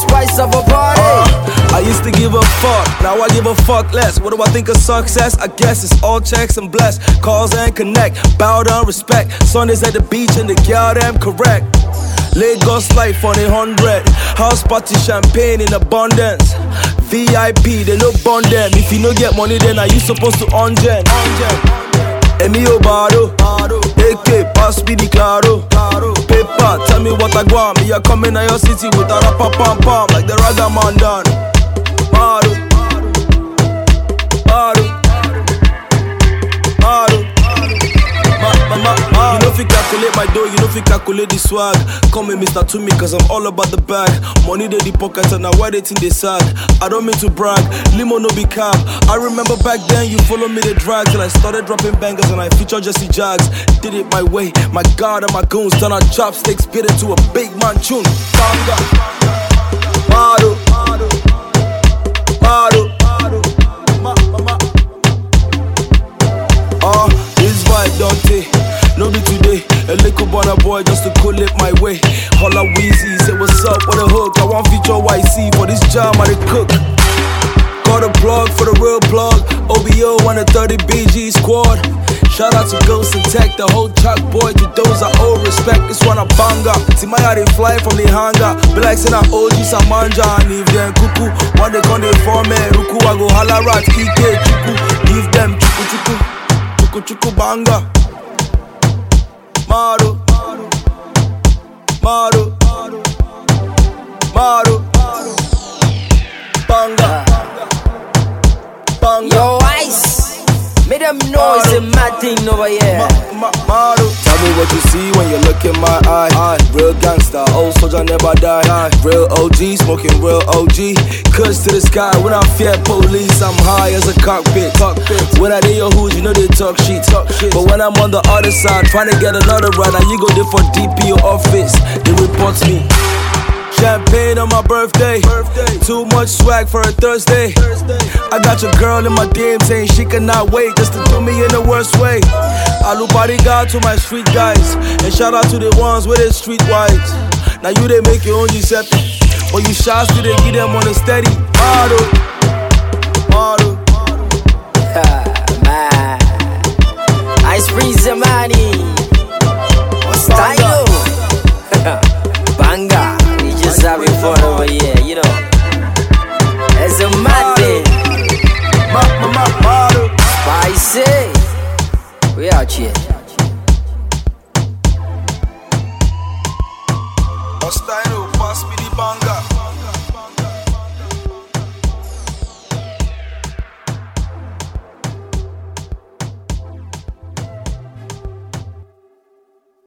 spice of a party. I used to give a fuck, now I give a fuck less. What do I think of success? I guess it's all checks and bless. Calls and connect, bow down, respect. Sundays at the beach and the girl them correct. Lagos life on 100. House party, champagne in abundance. VIP, they no bond them. If you no get money, then are you supposed to on-gen? Emio Bado, AK, pass me the claro. Paper, tell me what I want. Me, I come in your city with a rapper pam pam like the Raga man done. Bado, Bado, Bado. You know if you calculate my dough, you know if you calculate the swag. Come with Mr. To me, cause I'm all about the bag. Money they the pocket and now why they think they sag. I don't mean to brag, limo no be cab. I remember back then you follow me the drag till I started dropping bangers and I featured Jesse Jags. Did it my way, my God and my goons. Turn our chopsticks, spit it to a big man tune. Banga, Bado, Bado, this vibe don't take. No be today, a little bonner boy just to cool it my way. Holla Weezy, say what's up with a hook. I want feature YC for this jam I dey cook. Got a plug for the real plug. OBO and the 30 BG squad. Shout out to Ghost and Tech, the whole track boy. To those I owe respect, this one a banger. See my eye they fly from the hangar. Be like saying I OG Samanja. And if them cuckoo, one they come they form me. Ruku I go holla rat, EK chuku. Give them chuku chuku, chuku chuku banga. Maru, Maru, Maru, Banga, Banga. Yo, Ice, make them know it's a mad thing over here. Maru. Tell me what you see when you look in my eye. Real gangster, old soldier never die. Real OG, smoking real OG. Cuts to the sky when I fear police. I'm high as a cockpit. When I hear your hoods, you know they talk shit. But when I'm on the other side, trying to get another ride, now you go there for DP or office. They report me. Champagne on my birthday. Too much swag for a Thursday. I got your girl in my DM saying she cannot wait just to do me in the worst way. I look bodyguard to my street guys. And shout out to the ones with the street wise. Now you they make your own Giuseppe. But you shots to they get them on a steady. Model, model. Man, Ice Prince Zamani. Style. Banga. We just having fun over here, you know. It's a mad thing. Spicy. We out here. Style, pass me the banga.